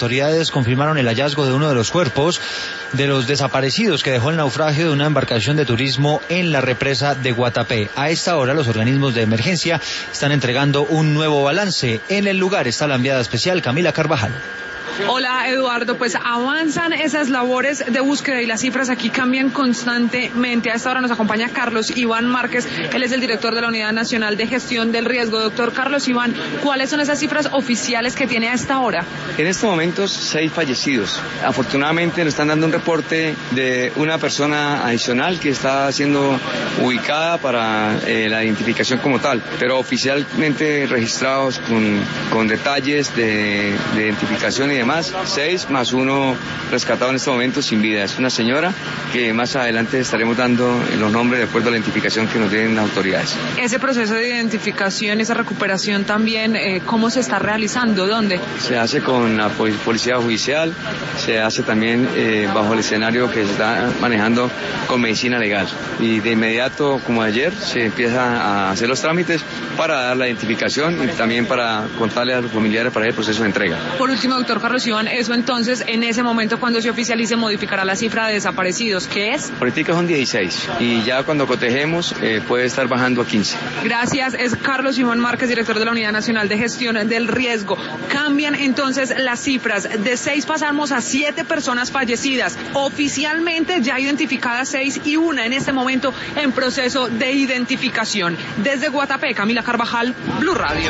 autoridades confirmaron el hallazgo de uno de los cuerpos de los desaparecidos que dejó el naufragio de una embarcación de turismo en la represa de Guatapé. A esta hora los organismos de emergencia están entregando un nuevo balance. En el lugar está la enviada especial Camila Carvajal. Hola Eduardo, pues avanzan esas labores de búsqueda y las cifras aquí cambian constantemente. A esta hora nos acompaña Carlos Iván Márquez, él es el director de la Unidad Nacional de Gestión del Riesgo. Doctor Carlos Iván, ¿cuáles son esas cifras oficiales que tiene a esta hora? En estos momentos 6 fallecidos. Afortunadamente nos están dando un reporte de una persona adicional que está siendo ubicada para la identificación como tal, pero oficialmente registrados con detalles de identificación y demás, 6 más 1 rescatado en este momento sin vida. Es una señora que más adelante estaremos dando los nombres de acuerdo a la identificación que nos den las autoridades. Ese proceso de identificación, esa recuperación también, ¿cómo se está realizando? ¿Dónde? Se hace con la policía judicial, se hace también bajo el escenario que se está manejando con medicina legal. Y de inmediato, como ayer, se empieza a hacer los trámites para dar la identificación y también para contarle a los familiares para el proceso de entrega. Por último, doctor Carlos Iván, eso entonces, en ese momento cuando se oficialice, modificará la cifra de desaparecidos, ¿qué es? Ahorita son 16 y ya cuando cotejemos puede estar bajando a 15. Gracias, es Carlos Iván Márquez, director de la Unidad Nacional de Gestión del Riesgo. Cambian entonces las cifras, de 6 pasamos a 7 personas fallecidas, oficialmente ya identificadas 6 y una en este momento en proceso de identificación. Desde Guatapé, Camila Carvajal, Blue Radio.